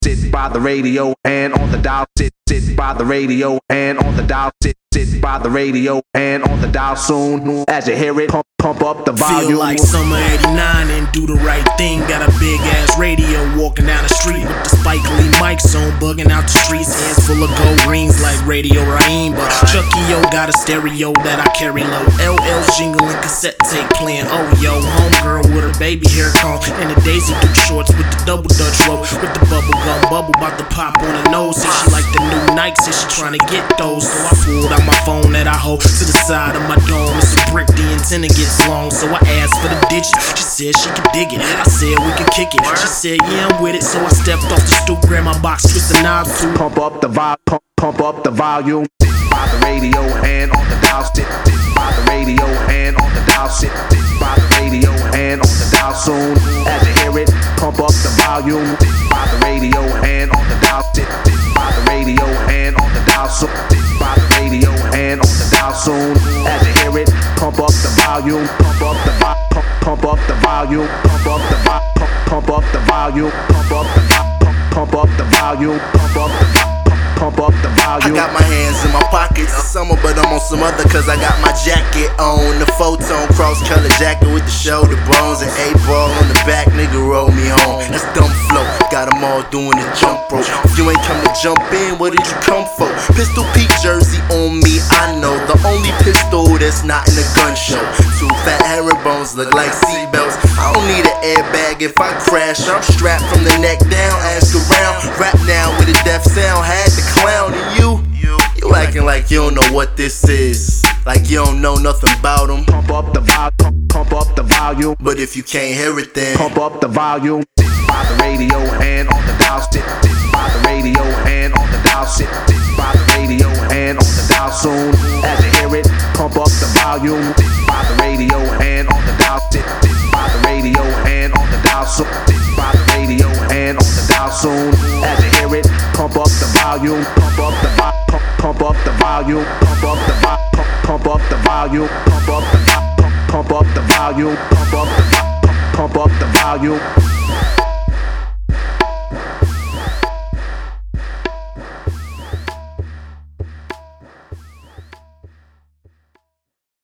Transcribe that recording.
sit by the radio, hand on the dial, sit by the radio, hand on the dial, sit by the radio, hand on the dial soon. As you hear it, pump up the volume. Feel like summer '89 and do the right thing. Got a big ass radio walking down the street with the Spike Lee mics on, bugging out the streets. Hands full of gold rings like Radio Raheem. But Chucky O got a stereo that I carry low. LL's jingling, cassette tape playing. Oh yo, homegirl with her baby hair comb and the Daisy Duke shorts with the double Dutch rope with the bubble gum bubble about to pop on her nose. Said she like the new Nikes and she tryna get those. So I pulled out my phone that I hold to the side of my dome. It's a brick, the antenna gets long, so I asked for the digits. She said she could dig it. I said we could kick it. She said yeah, I'm with it. So I stepped off the stoop, grabbed my box, twist the knobs to pump up the volume. Sit by the radio, hand on the dial. Sit by the radio, hand on the dial. Sit by the radio, hand on the dial soon. As you hear it, pump up the volume. Sit by the radio, hand on the dial. Sit by the radio, hand on the dial. Sit by the radio, hand on the dial soon. As you hear it, pump up the volume. Pump up the volume. Pump up the volume. Pump up the volume. Pump up the volume. Pump up the volume. Pump up the volume. I got my hands in my pockets. It's summer, but I'm on some other, cause I got my jacket on. The photon cross color jacket with the shoulder bones and 8-ball on the back, nigga roll me home. That's dumb flow, got them all doing the jump rope. If you ain't come to jump in, what did you come for? Pistol Pete jersey on me, I know. The only pistol that's not in a gun show. Two fat herringbones look like seatbelts. I don't need an airbag if I crash. I'm strapped from the neck down, ask around. Rap now with a deaf sound, had the clown. And you acting like you don't know what this is, like you don't know nothing about them. Pump up the volume, pump up the volume. But if you can't hear it, then pump up the volume. Sit by the radio, hand on the dial. Sit by the radio, hand on the dial. Sit by the radio, hand on the dial soon. As you hear it, pump up the volume. Sit by the radio, hand on the dial. Sit by the radio, hand on the dial. Sit by the radio, hand on the dial soon. As you hear it, pump up the volume. Pump up the volume. Pump up the volume. Pump up the volume. Pump up the volume. Pump up the volume. Pump up the volume. Pump up the volume.